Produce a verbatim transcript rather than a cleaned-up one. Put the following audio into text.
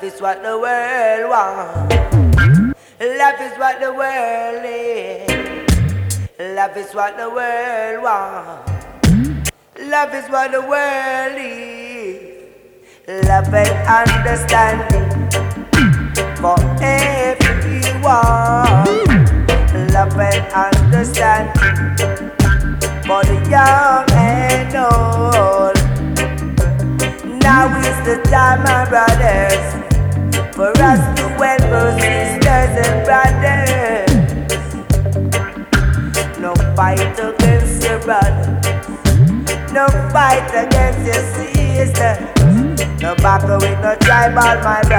Love is what the world wants. Love is what the world needs. Love is what the world wants. Love is what the world needs. Love and understanding for everyone. Love and understanding for the young and old. Now is the time, my brothers, for us to help sisters and brothers. No fight against your brother, no fight against your sister. No battle with no tribal, my brother.